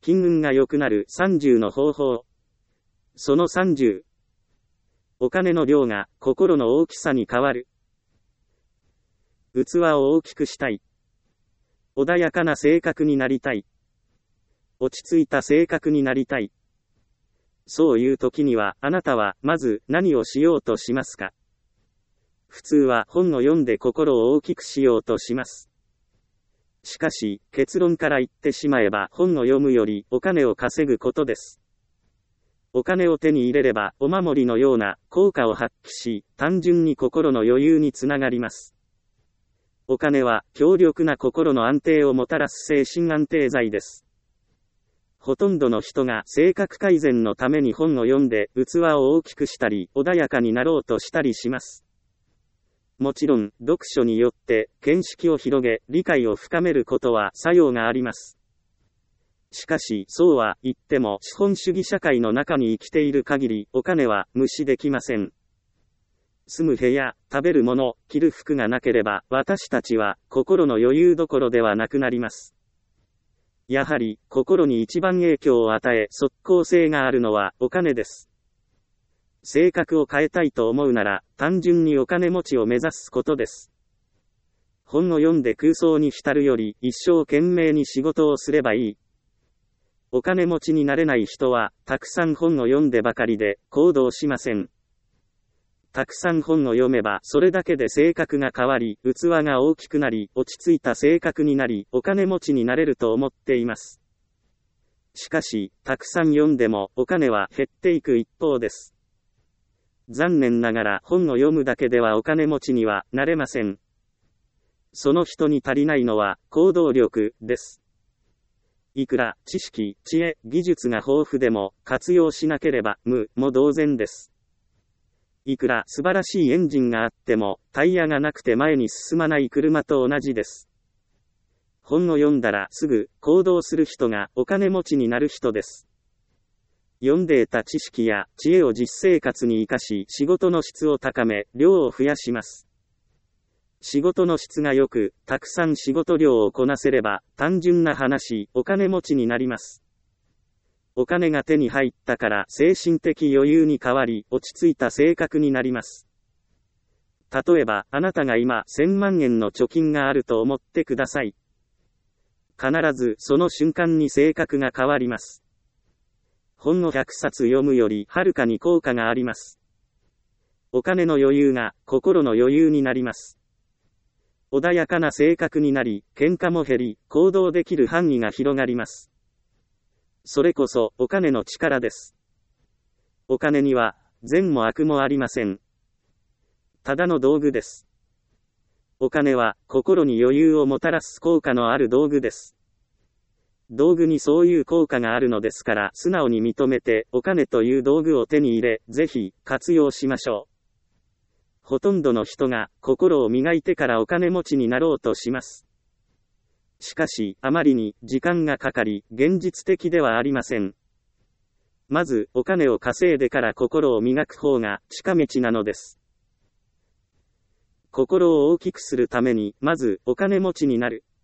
金運が良くなる30の方法。その30。お金の量が心の大きさに変わる。器を大きくしたい。穏やかな性格になりたい。落ち着いた性格になりたい。そういう時には、あなたはまず何をしようとしますか？普通は本を読んで心を大きくしようとします。しかし、結論から言ってしまえば本を読むよりお金を稼ぐことです。お金を手に入れればお守りのような効果を発揮し、単純に心の余裕につながります。お金は強力な心の安定をもたらす精神安定剤です。ほとんどの人が性格改善のために本を読んで器を大きくしたり穏やかになろうとしたりします。もちろん、読書によって見識を広げ、理解を深めることは作用があります。しかし、そうは言っても資本主義社会の中に生きている限り、お金は無視できません。住む部屋、食べるもの、着る服がなければ、私たちは心の余裕どころではなくなります。やはり、心に一番影響を与え、即効性があるのはお金です。性格を変えたいと思うなら、単純にお金持ちを目指すことです。本を読んで空想に浸るより、一生懸命に仕事をすればいい。お金持ちになれない人は、たくさん本を読んでばかりで、行動しません。たくさん本を読めば、それだけで性格が変わり、器が大きくなり、落ち着いた性格になり、お金持ちになれると思っています。しかし、たくさん読んでも、お金は減っていく一方です。残念ながら、本を読むだけではお金持ちにはなれません。その人に足りないのは、行動力です。いくら知識、知恵、技術が豊富でも活用しなければ無も同然です。いくら素晴らしいエンジンがあってもタイヤがなくて前に進まない車と同じです。本を読んだらすぐ行動する人がお金持ちになる人です。読んで得た知識や知恵を実生活に生かし仕事の質を高め、量を増やします。仕事の質が良く、たくさん仕事量をこなせれば、単純な話、お金持ちになります。お金が手に入ったから精神的余裕に変わり、落ち着いた性格になります。例えば、あなたが今1000万円の貯金があると思ってください。必ずその瞬間に性格が変わります。本を100冊読むよりはるかに効果があります。お金の余裕が心の余裕になります。穏やかな性格になり、喧嘩も減り、行動できる範囲が広がります。それこそ、お金の力です。お金には、善も悪もありません。ただの道具です。お金は、心に余裕をもたらす効果のある道具です。道具にそういう効果があるのですから、素直に認めて、お金という道具を手に入れ、ぜひ、活用しましょう。ほとんどの人が心を磨いてからお金持ちになろうとします。しかし、あまりに時間がかかり、現実的ではありません。まず、お金を稼いでから心を磨く方が近道なのです。心を大きくするために、まずお金持ちになる。